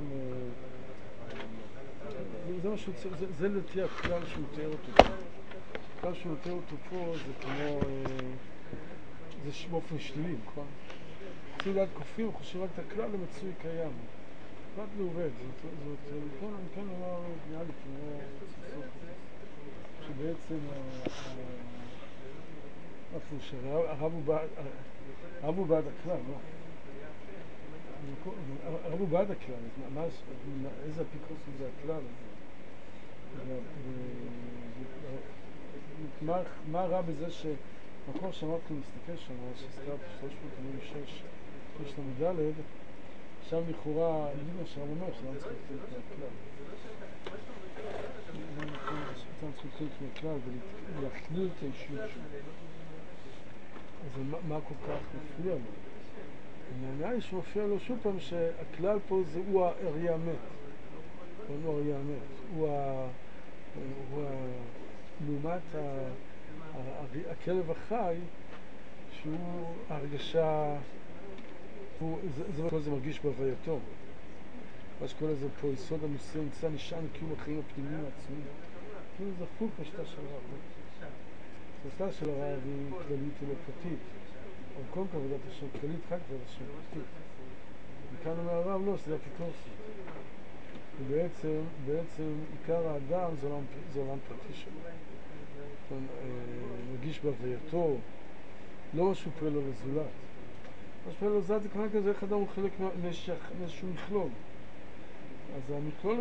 זה מה שהוא צריך, זה לפי הכלל שהוא מתאר אותו פה. הכלל שהוא מתאר אותו פה זה כמו, זה באופן שלילי, נכון? מצוי ליד כופרים, חושב רק את הכלל למצוי קיים. רק לא עובד, כן אמר, נראה לי כמו שבעצם הרב הוא בעד הכלל, לא? הרב הוא בעד הכלל, איזה אפיקוס זה הכלל הזה? מה רע בזה שמקור שאמרתי מסתכל שם, שהזכרתי 386, יש לנו ד', שם לכאורה, נגיד שהרב אומר שאדם צריך לתת את הכלל. אדם צריך לתת את הכלל ולהכליל את האישיות שלו. אז מה כל כך מפריע לו? נראה לי שמפריע לו שוב פעם שהכלל פה זה הוא הארי המת. הוא הארי המת. הוא לעומת הכלב החי, שהוא הרגשה, זה כל זה מרגיש בהווייתו. מה שכל הזה פה, יסוד המוסר נמצא נשען קיום החיים הפנימיים העצמיים. כאילו זה הפוך משתה של הרב. השתה של הרב היא כללית ולפרטית. אבל קודם כל עבודת השם כללית, רק עבודת השם פרטית. וכאן אומר הרב לא, שזה אפיקורסות. בעצם עיקר האדם זה עולם פרטי שלו. מרגיש בהווייתו, לא משהו פועל לו לזולת. מה שפועל לו לזולת זה כנראה כזה, איך אדם הוא חלק מאיזשהו מכלול. אז המכלול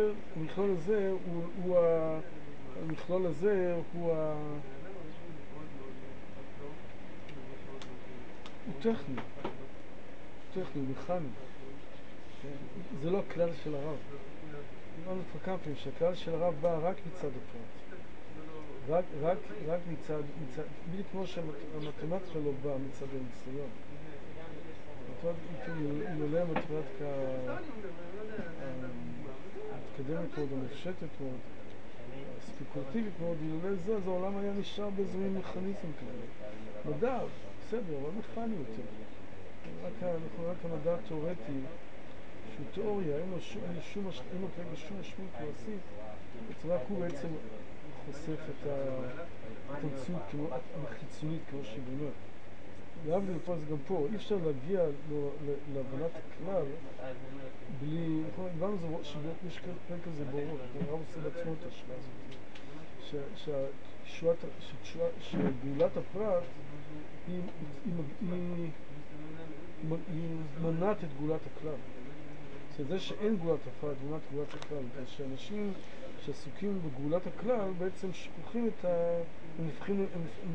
הזה הוא טכני, מכני. זה לא הכלל של הרב. אמרנו כבר כמה פעמים שהכלל של הרב בא רק מצד הפרט. רק מצד, בדיוק כמו שהמתמטיקה לא באה מצד הניסיון. אילולא המתמטיקה המתקדמת מאוד, המפשטת מאוד, הספקולטיבית מאוד, אילולא זה, אז העולם היה נשאר באיזה מין מכניזם כזה. מדע, בסדר, אבל מכני יותר. רק המדע התיאורטי, שהוא תיאוריה, אין לו שום משמעות מעשית, רק הוא בעצם חושף את המציאות החיצונית כמו שהיא באמת. להבדיל פה זה גם פה, אי אפשר להגיע להבנת הכלל בלי, הבנו זה שיש פרק כזה בורות, הרב עושה בעצמו את השאלה הזאת, שגאולת הפרט היא מונעת את גאולת הכלל. זה שאין גאולת הפרט, מונעת גאולת הכלל, זה שאנשים שעסוקים בגאולת הכלל בעצם שכוחים את הם הופכים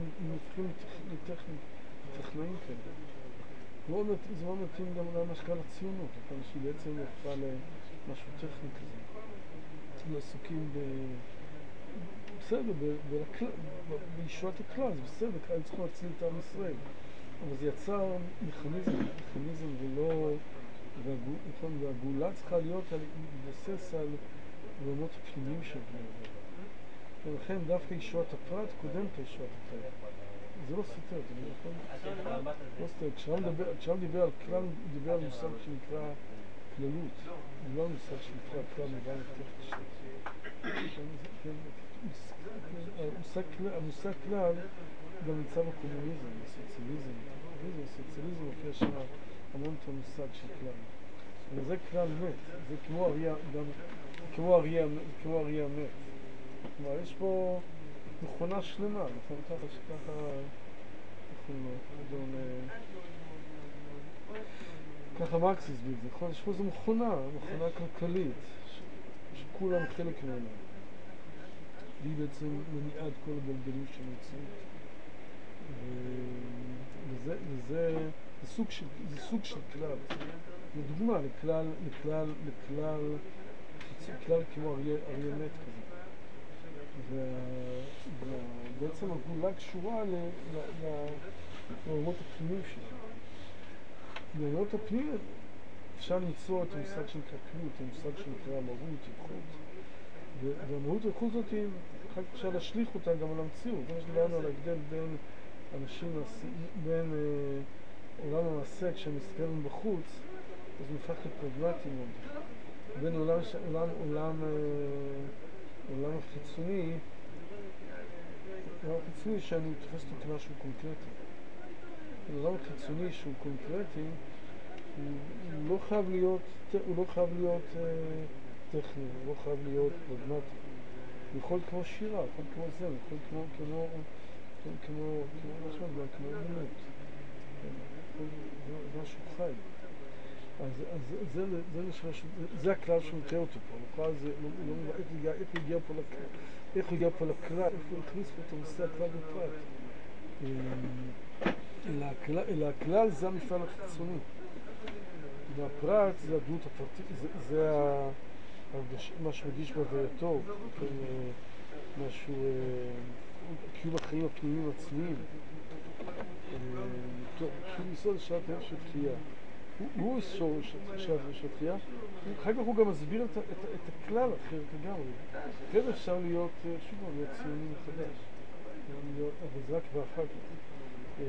לטכנאים כאלה. זה מאוד מתאים גם למשקל הציונות, שהיא בעצם הופכה למשהו טכני כזה. הם עסוקים בסדר, בישועת הכלל, זה בסדר, הם צריכים להציל את עם ישראל. אבל זה יצר מכניזם ולא... והגאולה צריכה להיות להתבסס על רמות הפנימיים של בני אדם. ולכן דווקא ישועת הפרט קודמת לישועת הכלל. זה לא סותר, זה לא סותר. כשהרב דיבר על כלל, הוא דיבר על מושג שנקרא כללות. לא על מושג שנקרא כלל מובן יותר קשה. המושג כלל גם נמצא בקומוניזם, בסוציאליזם. בסוציאליזם מופיע שם המון את המושג של כלל. אבל זה כלל מת, זה כמו אריה מת. כלומר, יש פה מכונה שלמה, ככה מרקס הסביר את זה, יש פה איזו מכונה כלכלית, שכולם חלק ממנה. והיא בעצם מניעה את כל הגלגלים של המציאות. וזה סוג של כלל. לדוגמה, לכלל כמו אריה מת כזה. ובעצם הגאולה קשורה לעולמות הפנימיים שלה. בעולמות הפנימיים אפשר למצוא את המושג של כללות, המושג שנקרא מהות, איכות. והמהות האיכות הזאת, אפשר להשליך אותה גם על המציאות. זה מה שדיברנו על ההבדל בין אנשים, בין עולם המעשה, כשהם מסתכלים בחוץ, אז הוא הופך לפרגמטי מאוד. בין עולם החיצוני, שאני מתייחס אותו כמשהו קונקרטי. עולם החיצוני שהוא קונקרטי, הוא לא חייב להיות טכני, הוא לא חייב להיות פרגמטי. הוא יכול כמו שירה, יכול כמו זה, יכול כמו אמנות. זה משהו חי. אז זה הכלל שהוא מתאר אותו פה. איך הוא הגיע פה לכלל, איך הוא הכניס פה את הנושא הכלל בפרט. אלא הכלל זה המפעל החיצוני. והפרט זה הדמות הפרטית, זה מה שמרגיש בהווייתו, משהו, קיום החיים הפנימיים עצמיים. שהוא יסוד שאלת האב של תחייה. הוא יסוד של תחייה, אחר כך הוא גם מסביר את הכלל אחרת לגמרי. אחרת אפשר להיות, שוב, להיות ציוני מחדש. אבל זה רק ואחר כך.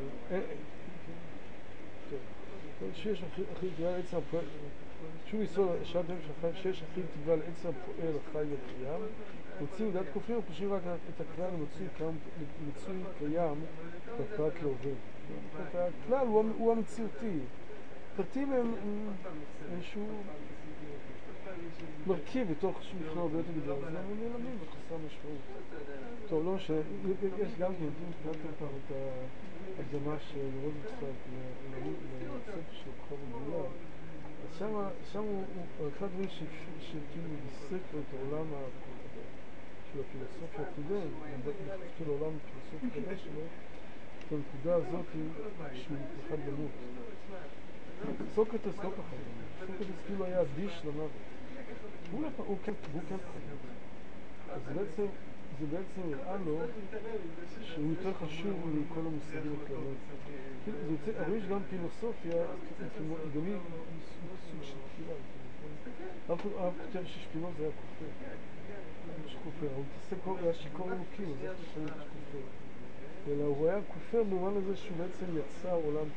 שיש אחי תגבל עצם הפועל, שוב יסוד שאלת האב של חיים, שיש אחי תגבל עצם הפועל החי וקיים, מוצאים לדעת כופרים ופשוט רק את הכלל מצוי קיים בפרט לעובד. הכלל הוא המציאותי. פרטים הם איזשהו מרכיב בתוך שמכלול הרבה יותר גדול, אז אנחנו נעלמים וחסר משמעות. טוב, לא משנה, יש גם כן, אם קראתם פעם את ההקדמה של רוזנצוויג לספר של כוכב הגאולה, אז שם הוא אחד הדברים שכאילו ביסק לו את העולם של הפילוסופיה הקודם, של העולם הפילוסופיה הקודם שלו, את הנקודה הזאת שהוא פחד למות. סוקרטס לא פחד למות, סוקרטס כאילו היה אדיש למוות. הוא כן פחד למות. אז זה בעצם נראה לו שהוא יותר חשוב מכל המושגים הכלליים. אבל יש גם פילוסופיה, גם היא סוג של כפירה. הרב כותב ששפינוזה היה כופר, הוא מתעסק, היה שיכור אלוקים, אז איך חשוב כופר? אלא הוא היה כופר במובן הזה שהוא בעצם יצר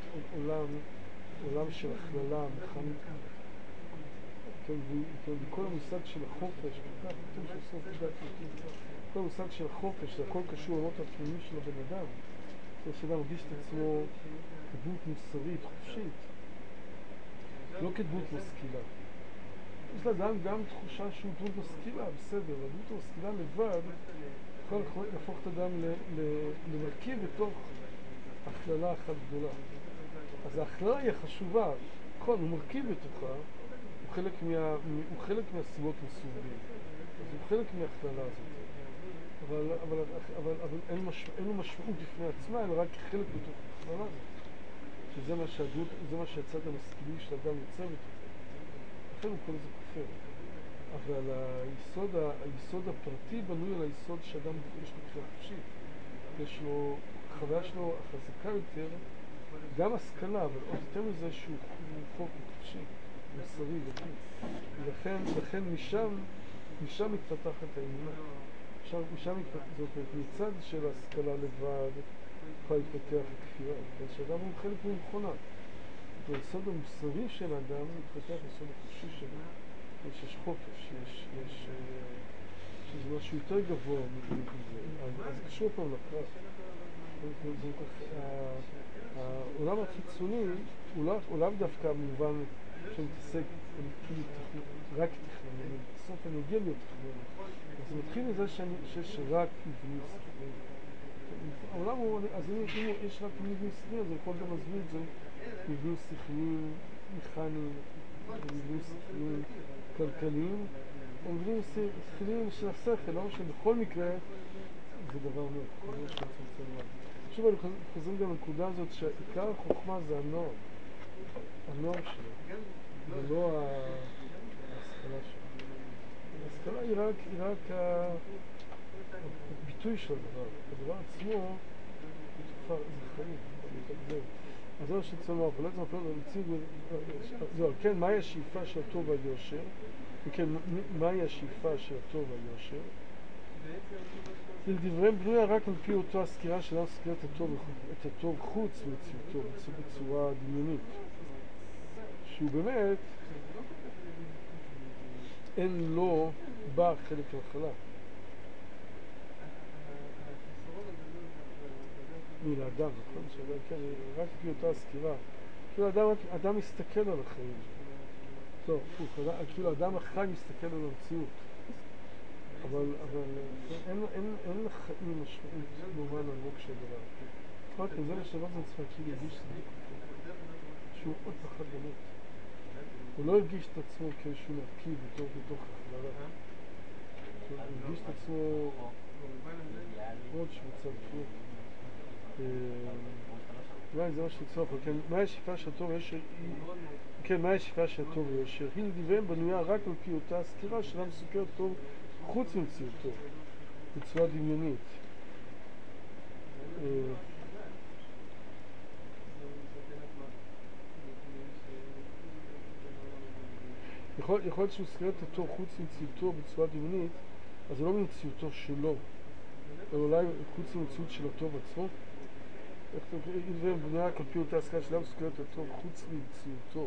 עולם של הכללה מכנית. וכל המושג של החופש, כל המושג של החופש, זה הכל קשור למות הפנימי של הבן אדם. זה שאדם מרגיש את עצמו כדמות מוסרית, חופשית, לא כדמות משכילה. יש לאדם גם תחושה שהוא דמות משכילה, בסדר, אבל דמות משכילה לבד יכול להפוך את האדם למרכיב בתוך הכללה אחת גדולה. אז ההכללה היא חשובה, נכון, הוא מרכיב בתוכה, הוא חלק מהסיבות מסווגים, אז הוא חלק מהכללה הזאת, אבל אין לו משמעות בפני עצמה, אלא רק חלק בתוך הכללה הזאת, שזה מה שהצד המשכילי של האדם יוצא בתוך. לכן הוא קורא לזה כופר. אבל היסוד הפרטי בנוי על היסוד שאדם יש לו בחירה חופשית. יש לו, החוויה שלו החזקה יותר, גם השכלה, אבל עוד יותר מזה שהוא חוק חופשי, מוסרי ודין. ולכן משם מתפתחת האמונה. משם זאת מצד של השכלה לבד, יכולה להתפתח הכפירה. שאדם הוא חלק ממכונה. והיסוד המוסרי של האדם מתפתח היסוד החופשי שלו. יש חופש, שזה משהו יותר גבוה מזה. אז קשור פעם לפרט. העולם החיצוני הוא לאו דווקא במובן שמתעסק רק טכנולוגיה. בסוף אני אגיע להיות טכנולוגיה. אז זה מתחיל מזה שיש רק מבנים שכליים. העולם הוא, אז אם יש רק מבנים שכליים, אז אני יכול גם להסביר את זה מבנים שכליים מכניים, מבנים שכליים כלכליים, או מבנים שכליים של השכל, לא שבכל מקרה זה דבר מאוד, כל מה שמצמצם מה. שוב, אני חוזרים גם לנקודה הזאת שעיקר החוכמה זה הנוער שלו, ולא ההשכלה שלו. ההשכלה היא רק הביטוי של הדבר. הדבר עצמו זה חיים, אז זה מה שצריך אבל בעצם אנחנו נציג, כן, מהי השאיפה של הטוב והיושר? וכן, מהי השאיפה של הטוב והיושר? לדבריהם בנויה רק על פי אותו הסקירה שאדם סקירה את הטוב חוץ מציאותו, בצורה דמיונית. שהוא באמת, אין לו בה חלק מהחלה. מלאדם, נכון? שאדם, כן, רק לפי אותה הסקירה. כאילו אדם מסתכל על החיים. טוב, כאילו אדם החי מסתכל על המציאות. אבל אין לחיים משמעות במובן עמוק של דבר. רק זה מה שלא צריך כאילו הרגיש שהוא עוד פחד למות. הוא לא הרגיש את עצמו כאיזשהו מרכיב בתוך הכללה. הוא הרגיש את עצמו עוד שמצב פלוק. אולי זה מה שצריך, כן, מה השאיפה של הטוב ויושר? כן, מה השאיפה של הטוב ויושר? היא לדבריהם בנויה רק על פי אותה הסקירה שאדם סוקר טוב חוץ ממציאותו, בצורה דמיונית. יכול להיות שהוא סקר את הטוב חוץ ממציאותו בצורה דמיונית, אז זה לא ממציאותו שלו, אלא אולי חוץ ממציאות של הטוב עצמו. בנויה רק על פי אותה הסקירה שאדם סוקר את הטוב חוץ ממציאותו.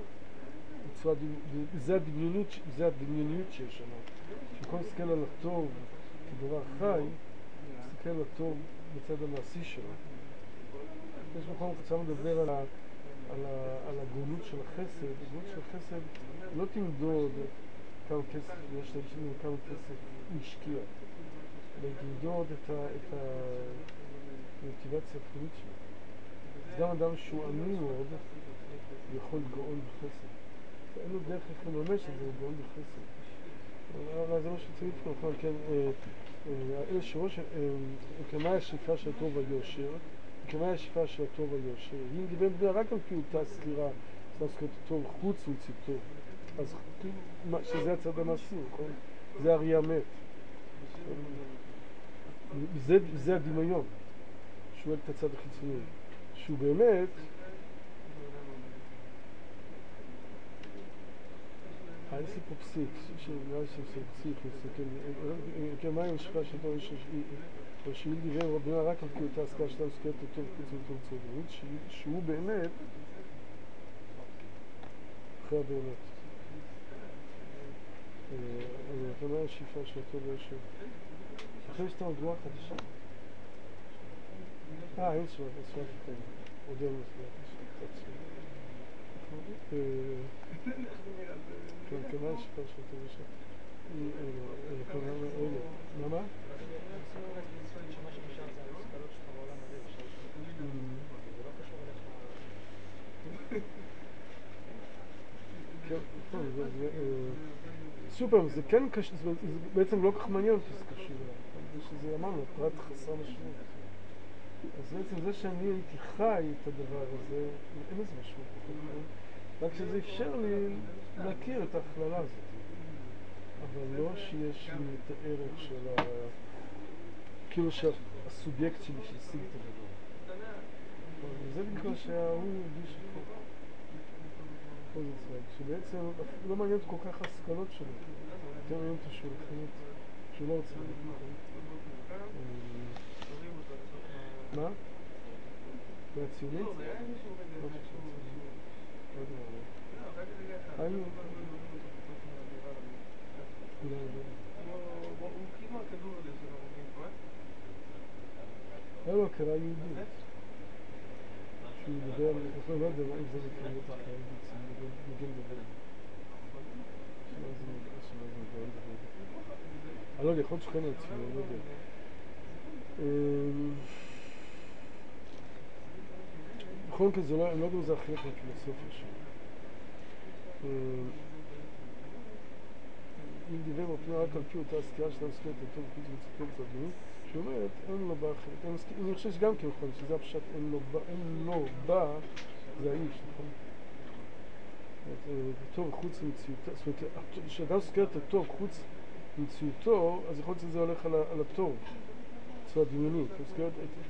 זה הדמיוניות שיש שם. כשכל מסתכל על הטוב כדבר חי, מסתכל על הטוב בצד המעשי שלו. יש מקום קצת מדבר על הגאונות של החסד. הגאונות של החסד לא תמדוד כמה כסף, יש לנו כמה כסף הוא השקיע. למדוד את המוטיבציה הפנימית שלו. אז גם אדם שהוא עני מאוד יכול לגאול בחסד. אין לו דרך איך לממש את זה, לגאול בחסד. אבל זה מה שצריך לבחון, כן, אלה שראש, כמה השאיפה של הטוב והיושר, וכמה השאיפה של הטוב והיושר, היא דיבר בדרך רק על פי אותה סתירה, סתירת הטוב חוץ מציאותו. אז שזה הצד המעשי, נכון? זה הראייה מת. זה הדמיון, שהוא את הצד החיצוני, שהוא באמת יש לי פה פסיק, שנראה לי שזה פסיק, כן, מה עם השפעה של טוב או שהיא דיבר רבינה רק על כאותה השכלה שאתה מסכרת הטוב חוץ וטוב צודקות, שהוא באמת אחרי הבאמת. אבל מה השאיפה של הטוב והשם? אחרי שאתה מדוע חדשה? אין שבא, שבא פתאום, עוד אין מסביר, כן, כמה השאיפה של הטוב והשם? למה? שוב פעם, זה כן קשור, זה בעצם לא כך מעניין שזה קשור, שזה אמרנו, פרט חסר משמעות. אז בעצם זה שאני הייתי חי את הדבר הזה, אין איזה משמעות, רק שזה אפשר לי להכיר את ההכללה הזאת. אבל לא שיש לי את הערך של כאילו שהסובייקט שלי שהשיג את הדבר. וזה בגלל שההוא הרגיש את כל זה, שבעצם לא מעניין כל כך השכלות שלו. יותר מעניין אותו שהוא לחינית, שהוא לא רוצה לחינית. מה? והציונית? לא יודע. היה לו הכרה יהודית שהוא מדבר, אני לא יודע מה אם זה מקריות הכרה יהודית, זה מגן דבר שמה זה מגן דבר אני לא יודע, יכול להיות שכן לעצמי, אני לא יודע בכל מקרה זה לא, אני לא יודע אם זה החלק מהפילוסופיה שלו אם דיבר בפני רק על פי אותה הסקירה שאתה מסכים את הטוב חוץ וציטוב צדמי שאומרת, אין לו בא אחרת, אני חושב שגם כן נכון, שזה הפשט אין לו בא, זה האיש, נכון? הטוב חוץ מציאותו, זאת אומרת, כשאדם סוקר את הטוב חוץ מציאותו, אז יכול להיות שזה הולך על הטוב, בצורה דמיונית, הוא סוקר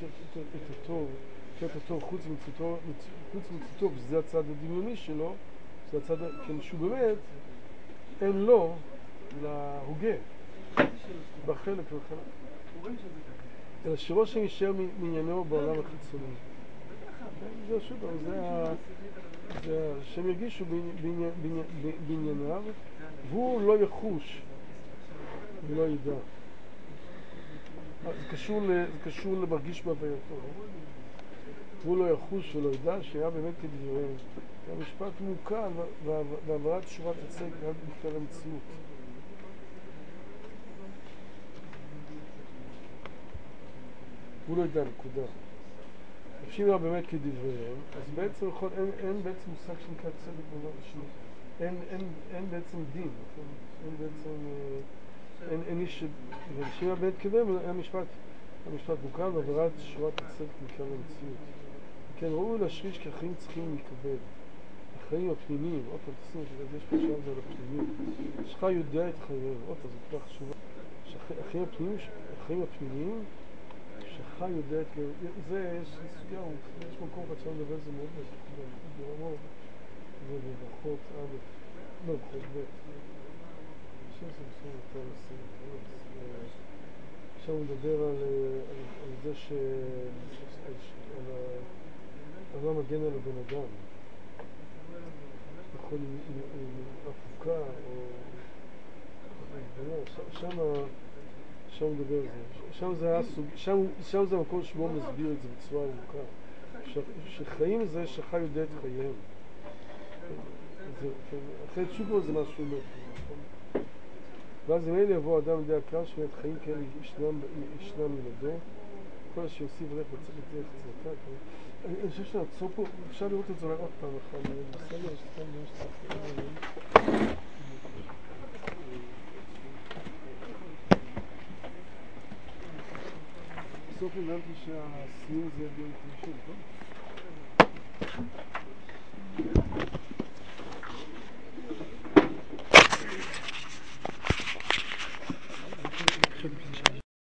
את הטוב חוץ מציאותו, שזה הצד הדמיוני שלו, זה הצד, כן, שהוא באמת, אין לו להוגה, בחלק ובחלק. אלא שראש יישאר מעניינו בעולם החיצוני. זה שוב, זה שהם ירגישו בענייניו, והוא לא יחוש ולא ידע. זה קשור למרגיש בהווייתו. והוא לא יחוש ולא ידע, שהיה באמת כדבריהם. המשפט מוקל ועברת שורת הצדק רק בפני המציאות. הוא לא ידע, נקודה. אפשר היה באמת כדבריהם, אז בעצם אין בעצם מושג שנקרא צדק במובן השני. אין בעצם דין, אין בעצם, אין איש, ואפשר היה באמת כדבריהם, המשפט מוקל ועברת שורת הצדק מכלל המציאות. כן, ראוי להשריש כי החיים צריכים להיקבל. החיים הפנימיים, עוד פעם תשים את זה, יש פה שם זה על הפנימיים. שלך יודע את חייהם, עוד פעם, זה כבר חשובה. החיים הפנימיים, שלך יודע את חייהם. זה, יש סוגיה, יש מקום אחד שם לדבר, זה מאוד ברמות, זה בברכות א', לא, ברכות ב'. שם זה מסוים יותר לסיים. שם הוא מדבר על זה על מה מגן על הבן אדם. יכול עם הפוקה או שם מדבר על זה שם זה המקום שבו מסביר את זה בצורה ארוכה שחיים זה שחי יודע את חייהם אחרי תשוקו זה משהו ואז אם אלה יבוא אדם לידי הכלל שבאמת חיים כאלה ישנם מלדו, כל שיוסיף רך בצדק דרך צדקה. אני חושב שנעצור פה, אפשר לראות את זה אולי עוד פעם אחת, בסדר, בסוף הבנתי שהסיום זה ביום חמישי, נכון?